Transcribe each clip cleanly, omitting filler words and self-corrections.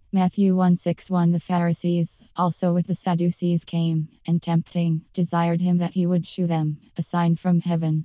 Matthew 1:6-1 The Pharisees also with the Sadducees came, and tempting, desired him that he would shew them a sign from heaven.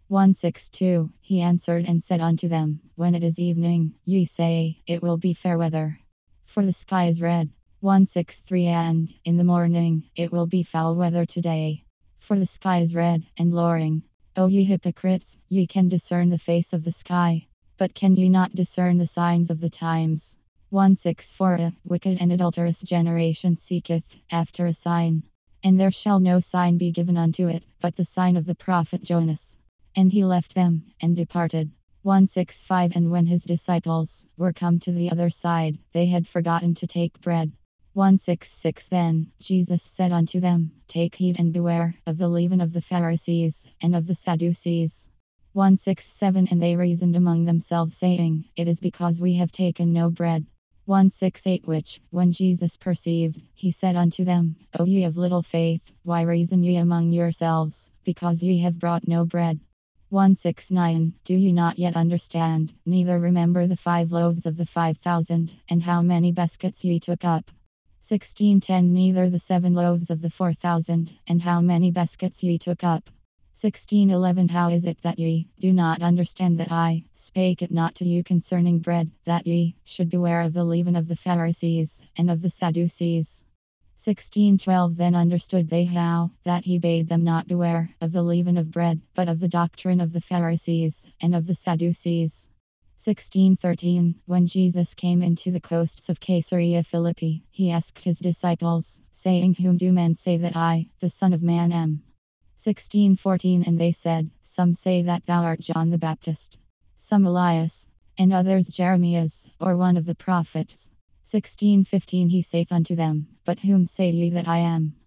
1:6-2 He answered and said unto them, When it is evening, ye say, It will be fair weather. For the sky is red. 1:6-3 And in the morning, it will be foul weather today. For the sky is red and lowering. O ye hypocrites, ye can discern the face of the sky, but can ye not discern the signs of the times? 1:6-4 A wicked and adulterous generation seeketh after a sign, and there shall no sign be given unto it, but the sign of the prophet Jonas. And he left them, and departed. 1:6-5 And when his disciples were come to the other side, they had forgotten to take bread. 1:6-6 Then Jesus said unto them, Take heed and beware of the leaven of the Pharisees and of the Sadducees. 1:6-7 And they reasoned among themselves, saying, It is because we have taken no bread. 1:6-8 Which, when Jesus perceived, he said unto them, O ye of little faith, why reason ye among yourselves, because ye have brought no bread? 1:6-9 Do ye not yet understand, neither remember the 5 loaves of the 5,000, and how many baskets ye took up? 16:10 Neither the 7 loaves of the 4,000, and how many baskets ye took up? 16:11 How is it that ye do not understand that I spake it not to you concerning bread, that ye should beware of the leaven of the Pharisees and of the Sadducees? 16:12 Then understood they how that he bade them not beware of the leaven of bread, but of the doctrine of the Pharisees and of the Sadducees. 16:13 When Jesus came into the coasts of Caesarea Philippi, he asked his disciples, saying, Whom do men say that I, the Son of Man, am? 16:14 And they said, Some say that thou art John the Baptist, some Elias, and others Jeremias, or one of the prophets. 16:15 He saith unto them, But whom say ye that I am?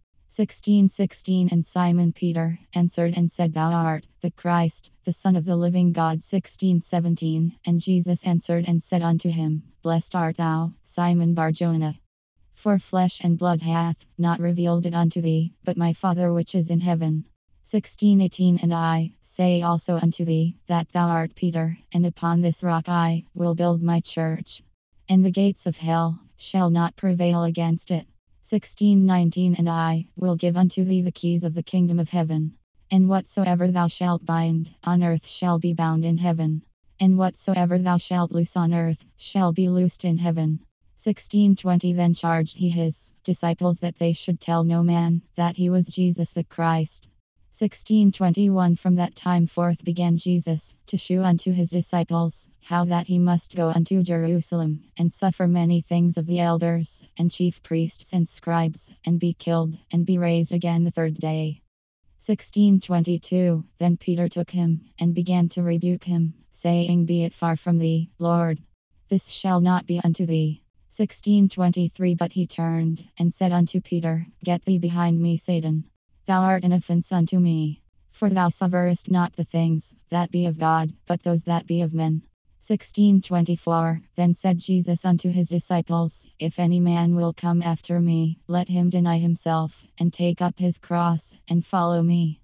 16:16 And Simon Peter answered and said, Thou art the Christ, the Son of the living God. 16:17 And Jesus answered and said unto him, Blessed art thou, Simon Bar-Jonah. For flesh and blood hath not revealed it unto thee, but my Father which is in heaven. 16:18 And I say also unto thee, that thou art Peter, and upon this rock I will build my church, and the gates of hell shall not prevail against it. 16:19 And I will give unto thee the keys of the kingdom of heaven. And whatsoever thou shalt bind on earth shall be bound in heaven, and whatsoever thou shalt loose on earth shall be loosed in heaven. 16:20 Then charged he his disciples that they should tell no man that he was Jesus the Christ. 16:21 From that time forth began Jesus to shew unto his disciples how that he must go unto Jerusalem, and suffer many things of the elders and chief priests and scribes, and be killed, and be raised again the 3rd day. 16:22 Then Peter took him, and began to rebuke him, saying, Be it far from thee, Lord. This shall not be unto thee. 16:23 But he turned, and said unto Peter, Get thee behind me, Satan. Thou art an offense unto me. For thou sufferest not the things that be of God, but those that be of men. 16:24 Then said Jesus unto his disciples, If any man will come after me, let him deny himself, and take up his cross, and follow me.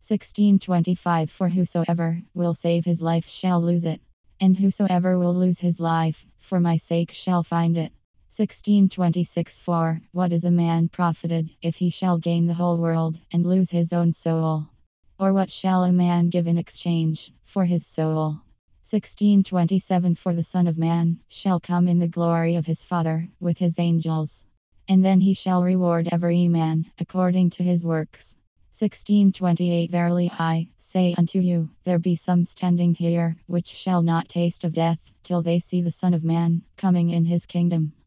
16:25 For whosoever will save his life shall lose it, and whosoever will lose his life for my sake shall find it. 16:26 For what is a man profited, if he shall gain the whole world, and lose his own soul? Or what shall a man give in exchange for his soul? 16:27 For the Son of Man shall come in the glory of his Father with his angels, and then he shall reward every man according to his works. 16:28 Verily I say unto you, there be some standing here which shall not taste of death till they see the Son of Man coming in his kingdom.